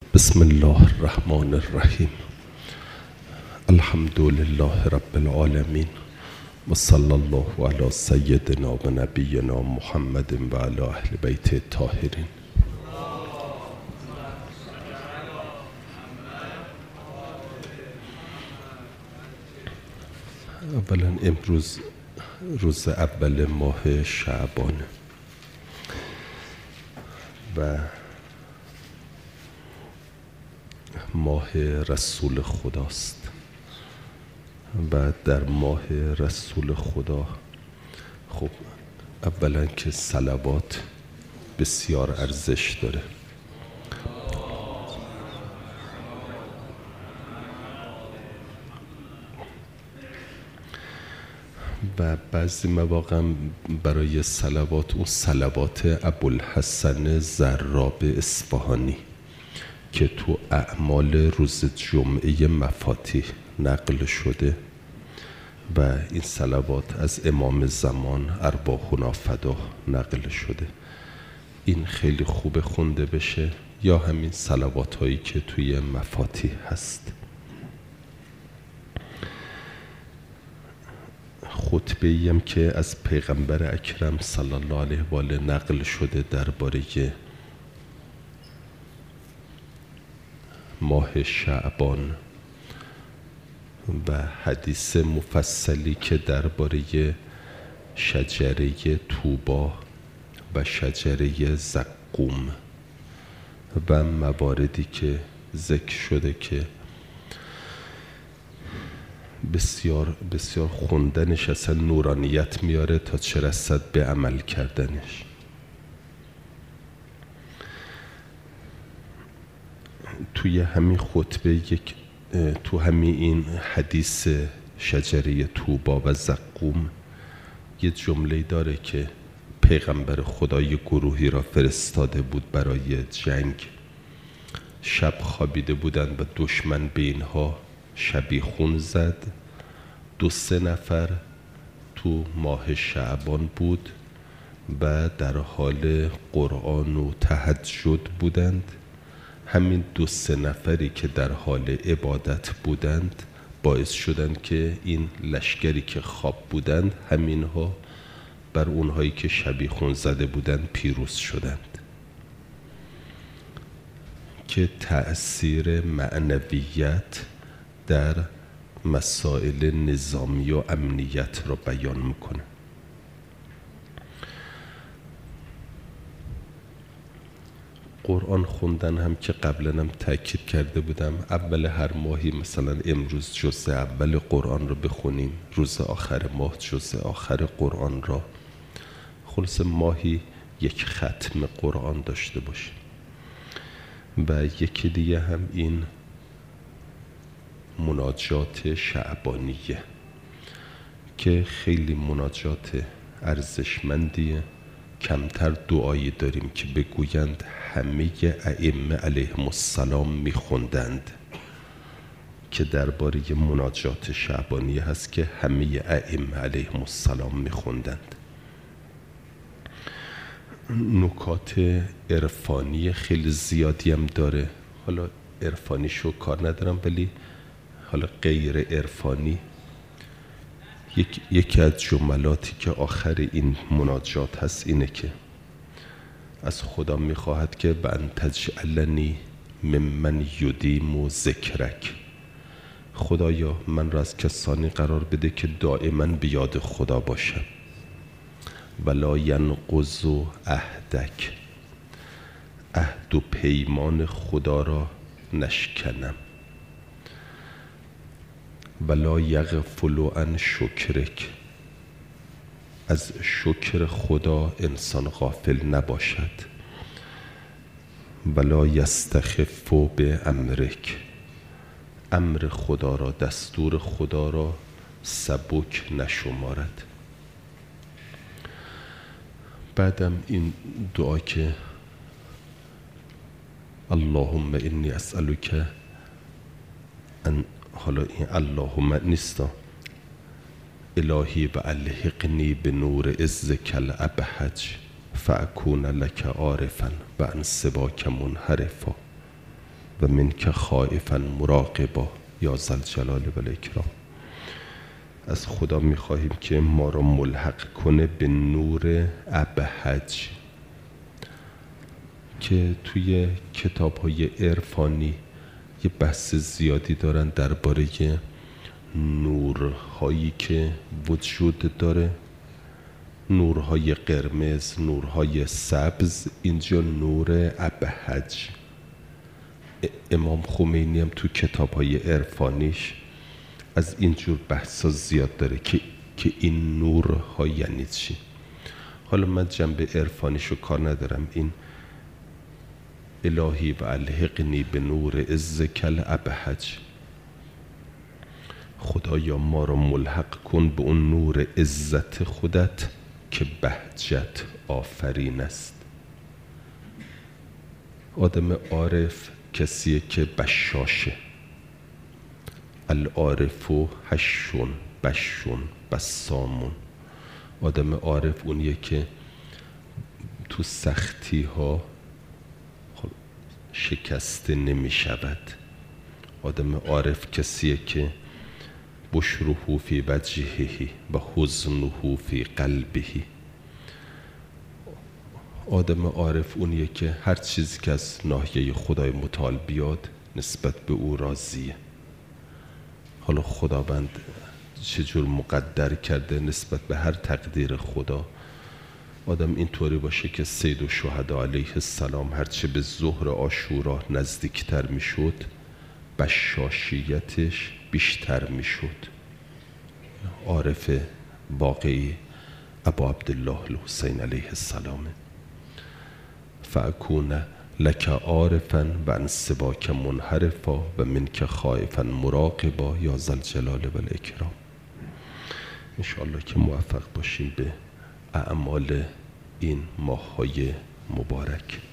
بسم الله الرحمن الرحیم. الحمد لله رب العالمین و صلی الله علی سیدنا و نبینا محمد و علی اهل بیت الطاهرین. اولا امروز روز اول ماه شعبان و ماه رسول خداست و در ماه رسول خدا خب اولا که صلوات بسیار ارزش داره و بعضی مواقع برای صلوات اون صلوات ابوالحسن زراب اصفهانی که تو اعمال روز جمعه مفاتیح نقل شده و این صلوات از امام زمان ارواحنا فداه نقل شده، این خیلی خوب خونده بشه، یا همین صلوات هایی که توی مفاتیح هست. خطبه ایم که از پیغمبر اکرم صلی الله علیه و آله نقل شده درباره ماه شعبان و حدیث مفصلی که درباره شجره طوبا و شجره زقوم و مواردی که ذکر شده که بسیار بسیار خوندنش اصلا نورانیت میاره تا چه رسد به عمل کردنش. توی همین خطبه تو همین این حدیث شجره طوبا و زقوم یه جمله داره که پیغمبر خدای گروهی را فرستاده بود برای جنگ. شب خوابیده بودند و دشمن به اینها شبیخون زد. 2-3 نفر تو ماه شعبان بود و در حال قرآن و تهجد بودند. همین 2-3 نفری که در حال عبادت بودند باعث شدند که این لشکری که خواب بودند همینها بر اونهایی که شبیخون زده بودند پیروز شدند، که تأثیر معنویت در مسائل نظامی و امنیت را بیان میکنه. قرآن خوندن هم که قبلا هم تأکید کرده بودم، اول هر ماهی مثلا امروز جزء اول قرآن رو بخونیم، روز آخر ماه جزء آخر قرآن را، خلاص ماهی یک ختم قرآن داشته باشیم. و یکی دیگه هم این مناجات شعبانیه که خیلی مناجات ارزشمندیه. کمتر دعایی داریم که بگویند همه ائمه علیهم السلام میخوندند که درباره مناجات شعبانیه هست که همه ائمه علیهم السلام میخوندند. نکات عرفانی خیلی زیادی هم داره، حالا عرفانیشو کار ندارم، ولی حالا غیر عرفانی یکی از جملاتی که آخر این مناجات هست اینه که از خدا میخواهد که بان تجعلنی ممن یدیم و ذکرک، خدایا من را از کسانی قرار بده که دائما به یاد خدا باشم. ولا ینقض عهدک، عهد و پیمان خدا را نشکنم. ولا یغفل عن شکرک، از شکر خدا انسان غافل نباشد. ولا یستخف بامرک، امر خدا را، دستور خدا را سبک نشمارد. بعدم این دعا که اللهم انی اسألک ان، حالا این اللهم نیستا، الهی و الحقنی به نور عزک الابهج فاکون لک عارفا و عن سواک منحرفا و منک خائفا مراقبا یا ذوالجلال و الاکرام. از خدا میخواهیم که ما را ملحق کنه به نور ابهج که توی کتاب‌های عرفانی یه بحث زیادی دارن درباره نورهایی که وجود داره، نورهای قرمز، نورهای سبز. اینجا نور ابهج. امام خمینی هم تو کتاب‌های عرفانیش از اینجور بحثا زیاد داره که این نورها یعنی چی. حالا من جنبه عرفانیشو کار ندارم. این الهی و الحقنی به نور عزک الابهج، خدایا ما را ملحق کن به اون نور عزت خودت که بهجت آفرین است. آدم عارف کسیه که بشاشه. العارف هشون بشون بسامون. آدم عارف اونیه که تو سختی ها شکسته نمی شود. آدم عارف کسیه که بشره فی وجهه و حزنه فی قلبه. آدم عارف اونیه که هر چیزی که از ناحیه خدای متعال بیاد نسبت به او راضیه. حالا خداوند چجور مقدر کرده نسبت به هر تقدیر خدا، آدم اینطوری باشه که سید الشهدا علیه السلام هرچه به ظهر عاشورا نزدیکتر میشد بشاشیتش بیشتر میشد. عارف واقعی ابا عبدالله الحسین علیه السلام. فاکون لک عارفا و عن سواک منحرفا و منک خائفا مراقبا یا ذوالجلال و الاکرام. انشاءالله که موفق باشیم به اعمال این ماه‌های مبارک.